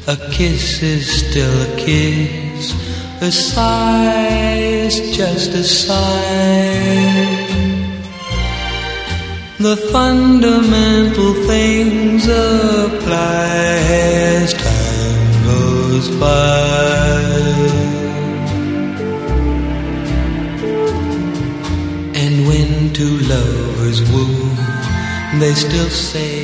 A kiss is still a kiss, a sigh is just a sigh. The fundamental things apply as time goes by. And when two lovers woo, they still say